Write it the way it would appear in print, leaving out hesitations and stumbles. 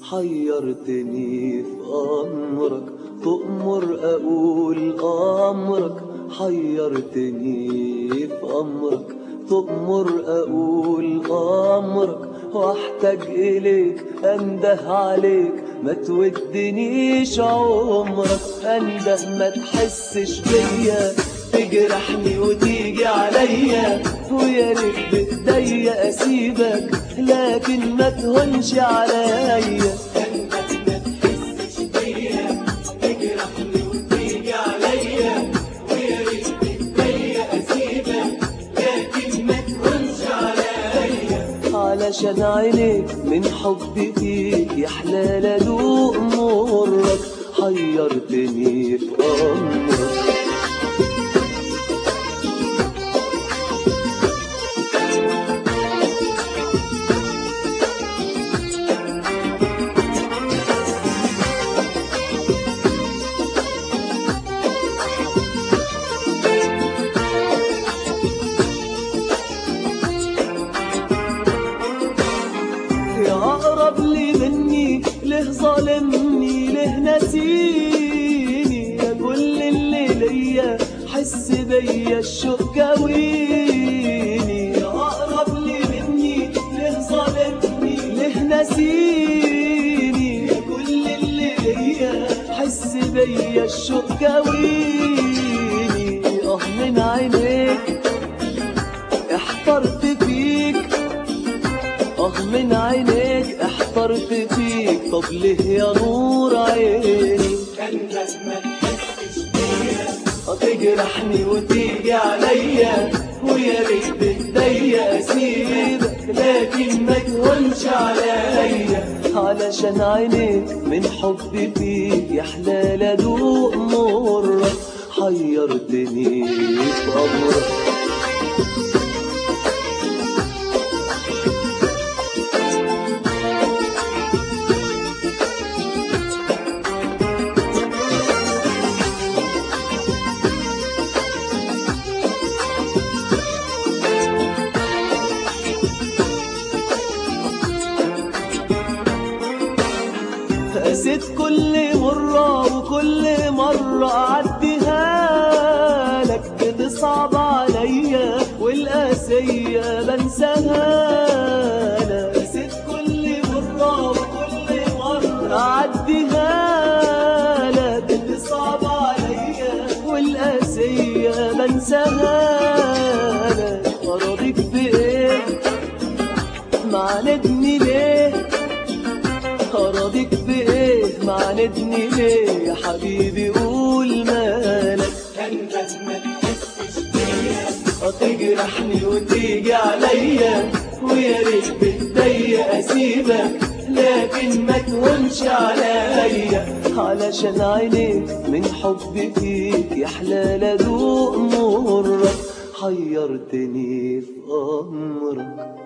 حيرتني في أمرك، تؤمر أقول أمرك. حيرتني في أمرك، تؤمر أقول أمرك. واحتاج إليك أنده عليك، ما تودنيش عمرك. أنده ما تحسش بيا، تجرحني وتيجي عليا. ويا ريت بإيديا أسيبك، لكن ما تهونش عليا. أنده ما تحسش بيا، تجرحني وتيجي عليا. ويا ريت بإيديا أسيبك، لكن ما تهونش عليا. علشان عينيك من حبي فيك يحلال أدوق مرك. حيرتني في أمرك. يا أقرب لي مني، ليه ظالمني، ليه نسيني. يا كل اللي ليا حس بيا الشوق كويني. يا أقرب لي مني، ليه ظالمني، ليه نسيني. يا كل اللي ليا حس بيا الشوق كويني. من عينيك احترت فيك، من عينيك احترت فيك. طب ليه يا نور عيني أنده ما تحسش بيا، تجرحني وتيجي عليا. ويا ريت بإيديا أسيبك، لكن ما تهونش عليا. علشان عينيك من حبي فيك يحلال أدوق مرك. حيرتني في أمرك. قسيت كل مرة وكل مرة أعديها لك، بتصعب عليا والقاسية بنساها لك. قسيت كل مرة وكل مرة أعديها لك، بتصعب عليا والقاسية بنساها لك. أراضيك بإيه، معاندني ليه؟ أراضيك بإيه، معاندني ليه؟ يا حبيبي قول مالك. أنده ما تحسش بيا، تجرحني وتيجي عليا. ويا ريت بإيديا أسيبك، لكن ما تهونش عليا. علشان عينيك من حبي فيك يحلال أدوق مرك. حيرتني في أمرك.